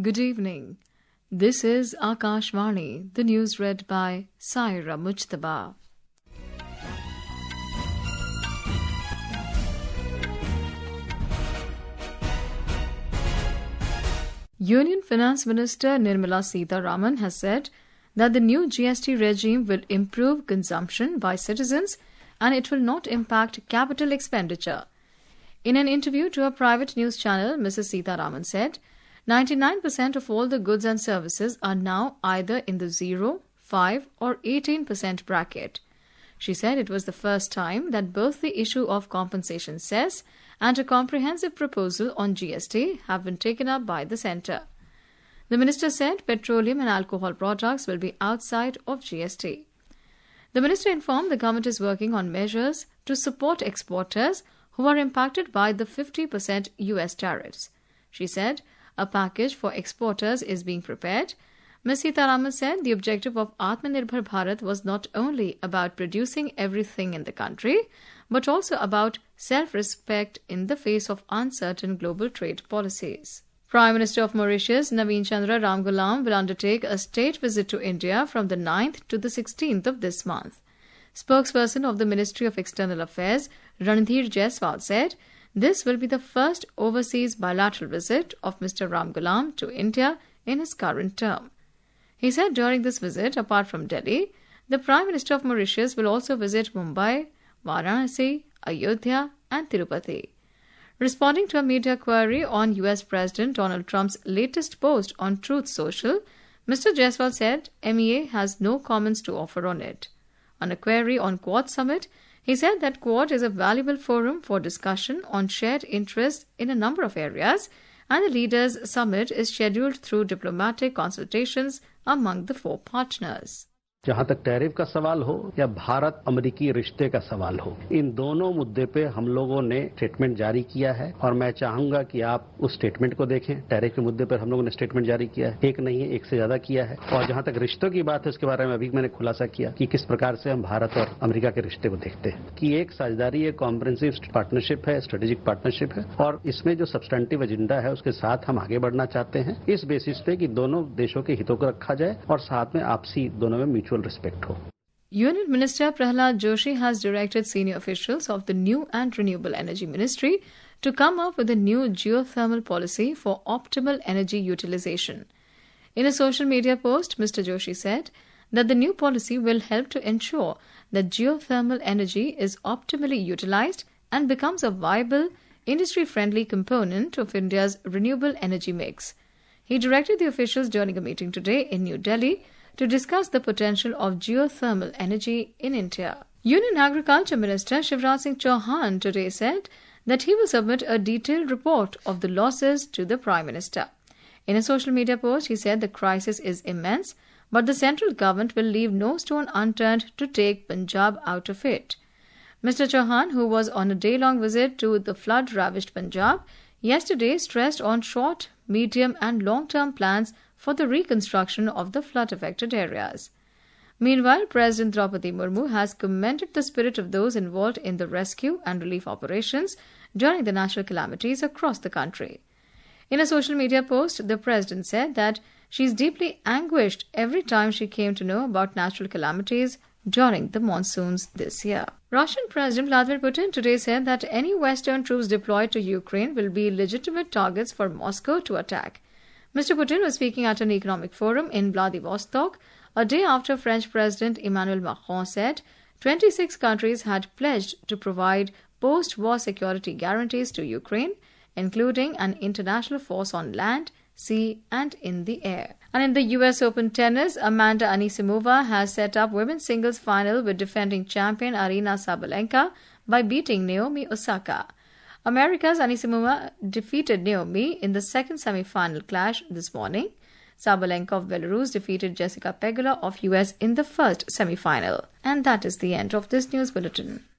Good evening. This is Akashvani, the news read by Saira Mujtaba. Union Finance Minister Nirmala Sitharaman has said that the new GST regime will improve consumption by citizens and it will not impact capital expenditure. In an interview to a private news channel, Mrs. Sitharaman said, 99% of all the goods and services are now either in the 0, 5 or 18% bracket. She said it was the first time that both the issue of compensation cess and a comprehensive proposal on GST have been taken up by the centre. The minister said petroleum and alcohol products will be outside of GST. The minister informed the government is working on measures to support exporters who are impacted by the 50% US tariffs. She said a package for exporters is being prepared. Ms. Sitharaman said the objective of Atmanirbhar Bharat was not only about producing everything in the country, but also about self-respect in the face of uncertain global trade policies. Prime Minister of Mauritius, Naveen Chandra Ramgoolam, will undertake a state visit to India from the 9th to the 16th of this month. Spokesperson of the Ministry of External Affairs, Ranadhir Jaiswal, said this will be the first overseas bilateral visit of Mr. Ramgoolam to India in his current term. He said during this visit, apart from Delhi, the Prime Minister of Mauritius will also visit Mumbai, Varanasi, Ayodhya and Tirupati. Responding to a media query on US President Donald Trump's latest post on Truth Social, Mr. Jaiswal said MEA has no comments to offer on it. On a query on Quad Summit, he said that Quad is a valuable forum for discussion on shared interests in a number of areas, and the Leaders' Summit is scheduled through diplomatic consultations among the four partners. जहां तक tariff का सवाल हो या भारत अमेरिकी रिश्ते का सवाल हो, इन दोनों मुद्दे पे हम लोगों ने स्टेटमेंट जारी किया है और मैं चाहूंगा कि आप उस स्टेटमेंट को देखें। टैरिफ के मुद्दे पर हम लोगों ने स्टेटमेंट जारी किया है, एक नहीं है, एक से ज्यादा किया है। और जहां तक रिश्तों की बात है उसके बारे में अभी मैंने खुलासा किया कि किस प्रकार से हम भारत और अमेरिका के रिश्ते को देखते हैं कि एक साझेदारी, एक कॉम्प्रिहेंसिव पार्टनरशिप है, स्ट्रेटेजिक पार्टनरशिप है और इसमें जो सब्सटेंटिव एजेंडा है उसके साथ हम आगे बढ़ना चाहते हैं इस बेसिस पे कि दोनों देशों के हितों को रखा जाए और साथ में आपसी दोनों में म्यूचुअल रिस्पेक्ट हो। Union Minister Prahlad Joshi has directed senior officials of the New and Renewable Energy Ministry to come up with a new geothermal policy for optimal energy utilization. In a social media post, Mr. Joshi said that the new policy will help to ensure that geothermal energy is optimally utilized and becomes a viable, industry-friendly component of India's renewable energy mix. He directed the officials during a meeting today in New Delhi to discuss the potential of geothermal energy in India. Union Agriculture Minister Shivraj Singh Chauhan today said that he will submit a detailed report of the losses to the Prime Minister. In a social media post, he said the crisis is immense, but the central government will leave no stone unturned to take Punjab out of it. Mr. Chauhan, who was on a day-long visit to the flood-ravaged Punjab, yesterday stressed on short, medium and long-term plans for the reconstruction of the flood-affected areas. Meanwhile, President Draupadi Murmu has commended the spirit of those involved in the rescue and relief operations during the natural calamities across the country. In a social media post, the President said that she is deeply anguished every time she came to know about natural calamities during the monsoons this year. Russian President Vladimir Putin today said that any Western troops deployed to Ukraine will be legitimate targets for Moscow to attack. Mr. Putin was speaking at an economic forum in Vladivostok a day after French President Emmanuel Macron said 26 countries had pledged to provide post-war security guarantees to Ukraine, including an international force on land, sea and in the air. And in the US Open tennis, Amanda Anisimova has set up women's singles final with defending champion Aryna Sabalenka by beating Naomi Osaka. America's Anisimova defeated Naomi in the second semi-final clash this morning. Sabalenka of Belarus defeated Jessica Pegula of US in the first semi-final. And that is the end of this news bulletin.